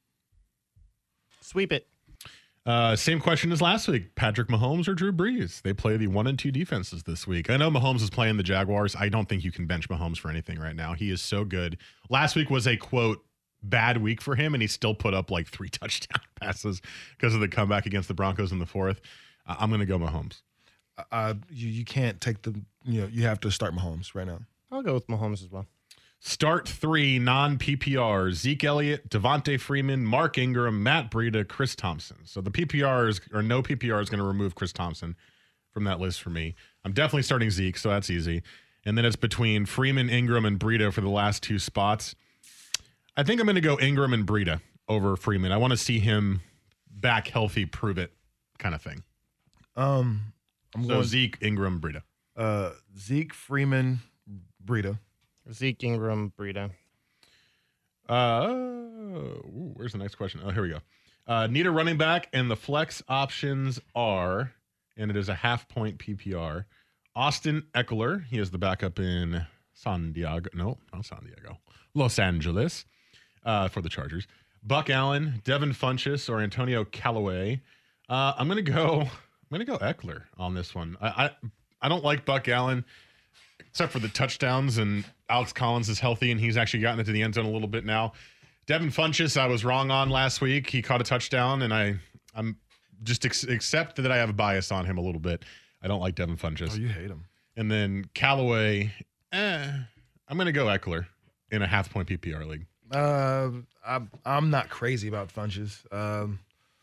Sweep it. Uh, same question as last week. Patrick Mahomes or Drew Brees? They play the one and two defenses this week. I know Mahomes is playing the Jaguars. I don't think you can bench Mahomes for anything right now. He is so good. Last week was a, quote, bad week for him, and he still put up like three touchdown passes because of the comeback against the Broncos in the fourth. Uh, I'm going to go Mahomes. uh, you you can't take the you know you have to start Mahomes right now. I'll go with Mahomes as well. Start three non-P P R: Zeke Elliott, Devontae Freeman, Mark Ingram, Matt Breida, Chris Thompson. So the P P R is, or no P P R is going to remove Chris Thompson from that list for me. I'm definitely starting Zeke, so that's easy. And then it's between Freeman, Ingram, and Breida for the last two spots. I think I'm going to go Ingram and Breida over Freeman. I want to see him back healthy, prove it kind of thing. Um, I'm so going Zeke, Ingram, Breida. Uh, Zeke, Freeman, Breida. Zeke, Ingram, Breida. Uh, ooh, where's the next question? Oh, here we go. Uh, need a running back, and the flex options are, and it is a half point P P R. Austin Eckler, he is the backup in San Diego. No, not San Diego. Los Angeles uh, for the Chargers. Buck Allen, Devin Funchess, or Antonio Callaway. Uh, I'm gonna go. I'm gonna go Eckler on this one. I, I I don't like Buck Allen, except for the touchdowns, and Alex Collins is healthy, and he's actually gotten into the end zone a little bit now. Devin Funchess, I was wrong on last week. He caught a touchdown, and I, I'm just ex- accept that I have a bias on him a little bit. I don't like Devin Funchess. Oh, you hate him. And then Callaway, eh, I'm going to go Eckler in a half-point P P R league. Uh, I'm I'm not crazy about Funches. Um,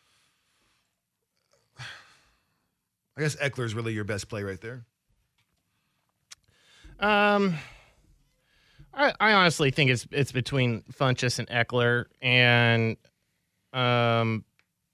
I guess Eckler's really your best play right there. Um, I, I honestly think it's it's between Funchess and Eckler, and um,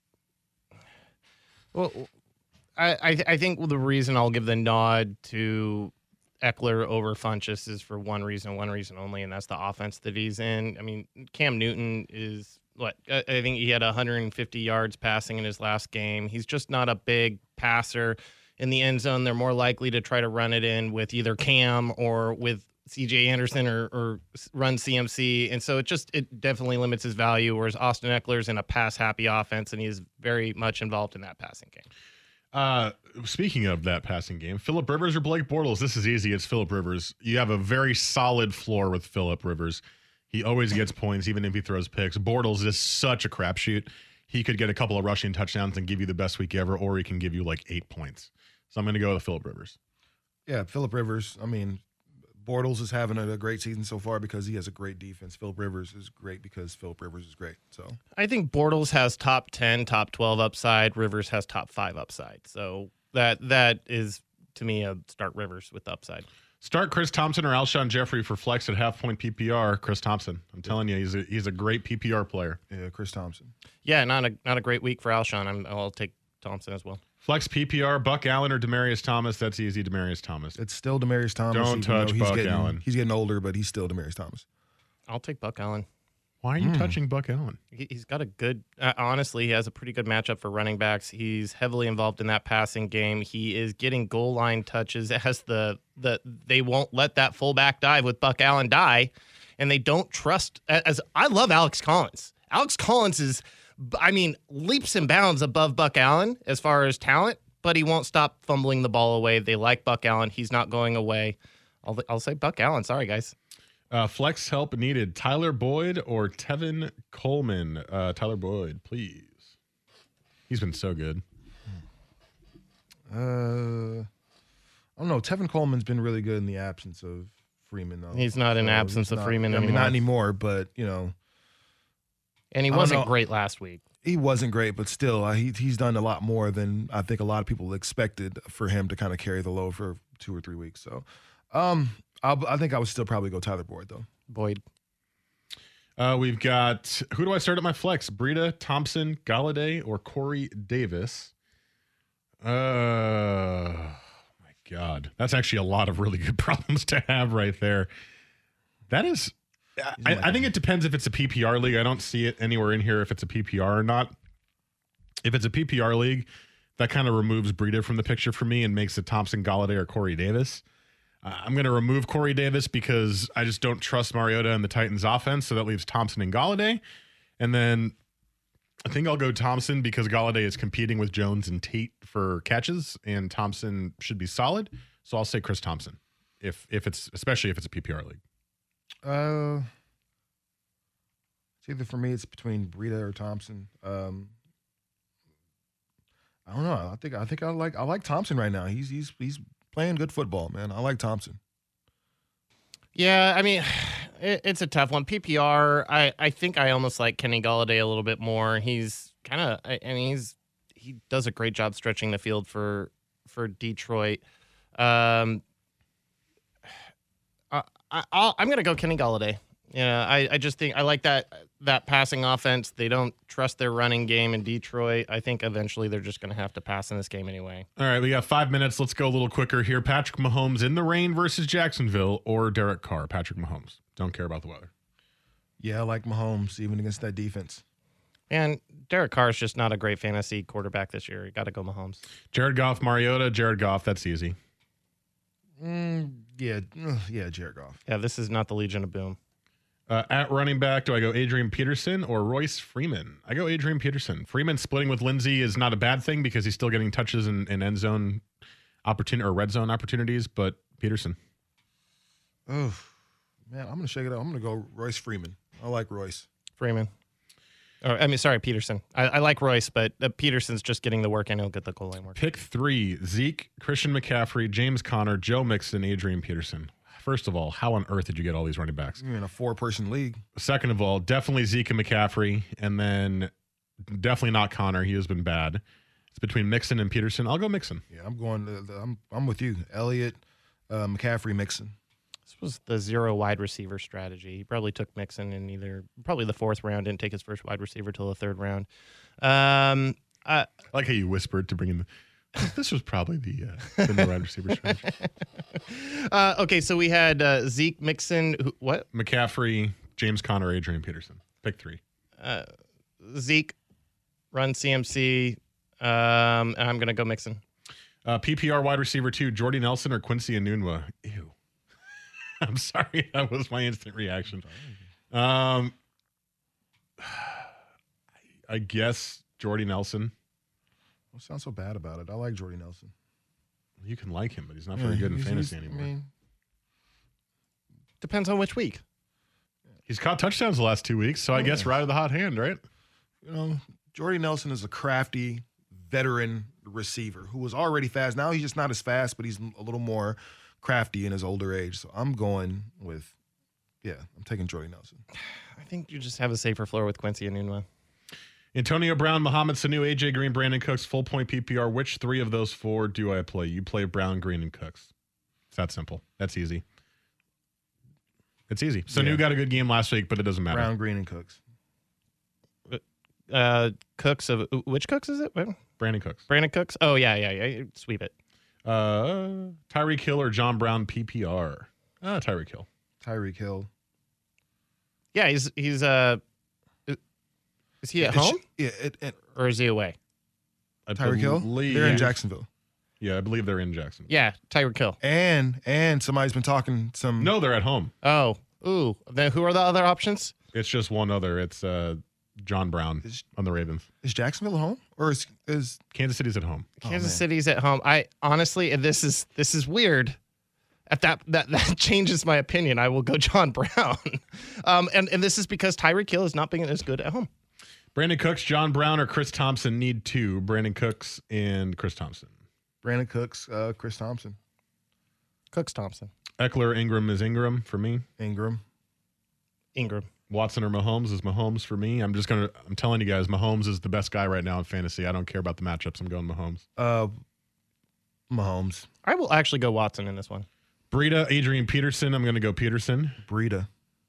well, I I, I think the reason I'll give the nod to Eckler over Funchess is for one reason, one reason only, and that's the offense that he's in. I mean, Cam Newton is what I, I think he had one hundred fifty yards passing in his last game. He's just not a big passer. In the end zone, they're more likely to try to run it in with either Cam or with C J Anderson or, or run C M C. And so it just, it definitely limits his value, whereas Austin Eckler's in a pass-happy offense, and he's very much involved in that passing game. Uh, speaking of that passing game, Phillip Rivers or Blake Bortles? This is easy. It's Phillip Rivers. You have a very solid floor with Phillip Rivers. He always gets points, even if he throws picks. Bortles is such a crapshoot. He could get a couple of rushing touchdowns and give you the best week ever, or he can give you like eight points. So I'm going to go with Phillip Rivers. Yeah, Phillip Rivers. I mean, Bortles is having a great season so far because he has a great defense. Phillip Rivers is great because Phillip Rivers is great. So I think Bortles has top ten, top twelve upside. Rivers has top five upside. So that that is, to me, a start Rivers with upside. Start Chris Thompson or Alshon Jeffrey for flex at half point P P R. Chris Thompson. I'm telling you, he's a he's a great P P R player. yeah, Chris Thompson. Yeah, not a not a great week for Alshon. I'm, I'll take Thompson as well. Flex P P R, Buck Allen or Demaryius Thomas. That's easy, Demaryius Thomas. It's still Demaryius Thomas. Don't even touch though he's Buck getting, Allen. He's getting older, but he's still Demaryius Thomas. I'll take Buck Allen. Why are you Mm. touching Buck Allen? He, he's got a good, uh, honestly, he has a pretty good matchup for running backs. He's heavily involved in that passing game. He is getting goal line touches as the, the they won't let that fullback dive with Buck Allen die, and they don't trust, as I love Alex Collins. Alex Collins is, I mean, leaps and bounds above Buck Allen as far as talent, but he won't stop fumbling the ball away. They like Buck Allen. He's not going away. I'll, I'll say Buck Allen. Sorry, guys. Uh, flex help needed. Tyler Boyd or Tevin Coleman? Uh, Tyler Boyd, please. He's been so good. Uh, I don't know. Tevin Coleman's been really good in the absence of Freeman, though. He's not in So absence he's of not- Freeman I mean, anymore. not anymore, but, you know, And he I don't wasn't know. great last week. he wasn't great, but still, uh, he he's done a lot more than I think a lot of people expected for him to kind of carry the load for two or three weeks. So, um, I'll, I think I would still probably go Tyler Boyd, though. Boyd. Uh, we've got, who do I start at my flex? Breida, Thompson, Galladay, or Corey Davis? Uh, my God. That's actually a lot of really good problems to have right there. That is, I, I think it depends if it's a P P R league. I don't see it anywhere in here if it's a P P R or not. If it's a P P R league, that kind of removes Breida from the picture for me and makes it Thompson, Galladay, or Corey Davis. Uh, I'm going to remove Corey Davis because I just don't trust Mariota and the Titans offense. So that leaves Thompson and Galladay. And then I think I'll go Thompson because Galladay is competing with Jones and Tate for catches, and Thompson should be solid. So I'll say Chris Thompson, if if it's especially if it's a P P R league. Uh, it's either for me, it's between Breida or Thompson. Um, I don't know. I think I think I like I like Thompson right now. He's he's he's playing good football, man. I like Thompson. Yeah, I mean, it, it's a tough one. P P R, I, I think I almost like Kenny Golladay a little bit more. He's kind of, I, I mean, he's he does a great job stretching the field for for Detroit. Um, I, I I'll, I'm gonna go Kenny Golladay. Yeah, I, I just think I like that that passing offense. They don't trust their running game in Detroit. I think eventually they're just going to have to pass in this game anyway. All right, we got five minutes. Let's go a little quicker here. Patrick Mahomes in the rain versus Jacksonville or Derek Carr? Patrick Mahomes. Don't care about the weather. Yeah, I like Mahomes even against that defense. And Derek Carr is just not a great fantasy quarterback this year. You got to go Mahomes. Jared Goff, Mariota. Jared Goff. That's easy. Mm, yeah, yeah, Jared Goff. Yeah, this is not the Legion of Boom. Uh, at running back, do I go Adrian Peterson or Royce Freeman? I go Adrian Peterson. Freeman splitting with Lindsey is not a bad thing because he's still getting touches and, and end zone opportunity or red zone opportunities, but Peterson. Oh, man, I'm going to shake it up. I'm going to go Royce Freeman. I like Royce. Freeman. Or, I mean, sorry, Peterson. I, I like Royce, but uh, Peterson's just getting the work and he'll get the goal line work. Pick three, Zeke, Christian McCaffrey, James Conner, Joe Mixon, Adrian Peterson. First of all, how on earth did you get all these running backs? You're in a four-person league. Second of all, definitely Zeke and McCaffrey, and then definitely not Connor. He has been bad. It's between Mixon and Peterson. I'll go Mixon. Yeah, I'm going. To the, I'm I'm with you, Elliott, uh, McCaffrey, Mixon. This was the zero wide receiver strategy. He probably took Mixon in either probably the fourth round. Didn't take his first wide receiver till the third round. Um, I, I like how you whispered to bring in the. This was probably the, uh, the wide receiver strategy. Uh, okay, so we had uh, Zeke, Mixon, who, what? McCaffrey, James Conner, Adrian Peterson. Pick three. Uh, Zeke, run C M C, um, and I'm going to go Mixon. Uh, P P R wide receiver two, Jordy Nelson or Quincy Enunwa. Ew. I'm sorry. That was my instant reaction. Um, I guess Jordy Nelson. Don't sound so bad about it. I like Jordy Nelson. You can like him, but he's not very good in he's, fantasy he's, anymore. I mean, Depends on which week. He's caught touchdowns the last two weeks, so I Oh, guess yeah. right of the hot hand, right? you know, Jordy Nelson is a crafty veteran receiver who was already fast. Now he's just not as fast, but he's a little more crafty in his older age. So I'm going with, yeah, I'm taking Jordy Nelson. I think you just have a safer floor with Quincy Enunwa. Antonio Brown, Mohamed Sanu, A J Green, Brandon Cooks, full point P P R. Which three of those four do I play? You play Brown, Green, and Cooks. It's that simple. That's easy. It's easy. Sanu Yeah. got a good game last week, but it doesn't matter. Brown, Green, and Cooks. Uh, Cooks of which Cooks is it? Wait, Brandon Cooks. Brandon Cooks. Oh yeah, yeah, yeah. Sweep it. Uh, Tyreek Hill or John Brown, P P R. Ah, Tyreek Hill. Tyreek Hill. Yeah, he's he's uh, is he at It's- home Yeah, it, it, or is he away? I Tyreek Hill. believe- They're in Jacksonville. Yeah, I believe they're in Jackson. Yeah, Tyreek Hill. And and somebody's been talking some. No, they're at home. Oh, ooh. Then who are the other options? It's just one other. It's uh, John Brown Is- on the Ravens. Is Jacksonville at home or is is Kansas City's at home. Kansas man. City's at home. I honestly, and this is this is weird. If that that that changes my opinion, I will go John Brown. um, and and this is because Tyreek Hill is not being as good at home. Brandon Cooks, John Brown, or Chris Thompson need two. Brandon Cooks and Chris Thompson. Brandon Cooks, uh, Chris Thompson, Cooks Thompson, Eckler, Ingram is Ingram for me. Ingram. Ingram. Watson or Mahomes is Mahomes for me. I'm just gonna. I'm telling you guys, Mahomes is the best guy right now in fantasy. I don't care about the matchups. I'm going Mahomes. Uh, Mahomes. I will actually go Watson in this one. Breida, Adrian Peterson. I'm going to go Peterson. Breida.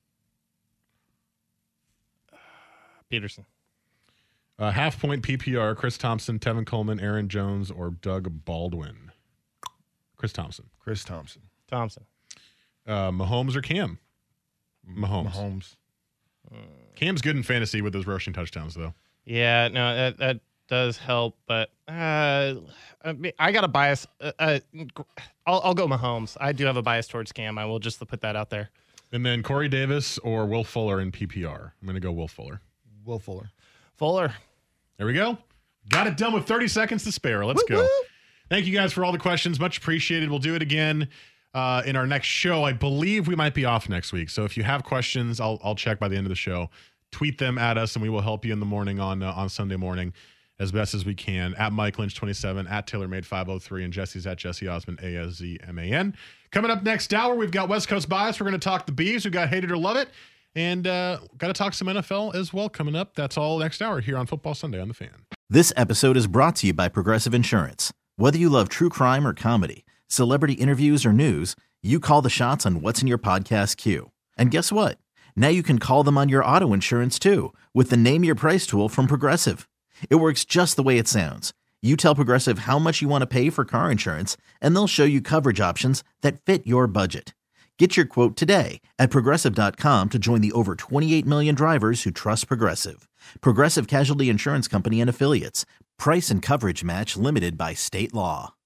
Peterson. Uh, half point P P R. Chris Thompson, Tevin Coleman, Aaron Jones, or Doug Baldwin. Chris Thompson. Chris Thompson. Thompson. Uh, Mahomes or Cam. Mahomes. Mahomes. Cam's good in fantasy with his rushing touchdowns, though. Yeah, no, that that does help, but uh, I, mean, I got a bias. Uh, uh, I'll I'll go Mahomes. I do have a bias towards Cam. I will just put that out there. And then Corey Davis or Will Fuller in P P R. I'm going to go Will Fuller. Will Fuller. Fuller. There we go. Got it done with thirty seconds to spare. Let's Woo, go. woo. Thank you guys for all the questions. Much appreciated. We'll do it again uh, in our next show. I believe we might be off next week. So if you have questions, I'll, I'll check by the end of the show. Tweet them at us, and we will help you in the morning on uh, on Sunday morning as best as we can. At Mike Lynch twenty-seven, at TaylorMade five oh three, and Jesse's at Jesse Osmond, A S Z M A N. Coming up next hour, we've got West Coast Bias. We're going to talk the Bees. We've got Hate It or Love It. And uh, got to talk some N F L as well coming up. That's all next hour here on Football Sunday on The Fan. This episode is brought to you by Progressive Insurance. Whether you love true crime or comedy, celebrity interviews or news, you call the shots on what's in your podcast queue. And guess what? Now you can call them on your auto insurance too with the Name Your Price tool from Progressive. It works just the way it sounds. You tell Progressive how much you want to pay for car insurance, and they'll show you coverage options that fit your budget. Get your quote today at Progressive dot com to join the over twenty-eight million drivers who trust Progressive. Progressive Casualty Insurance Company and Affiliates. Price and coverage match limited by state law.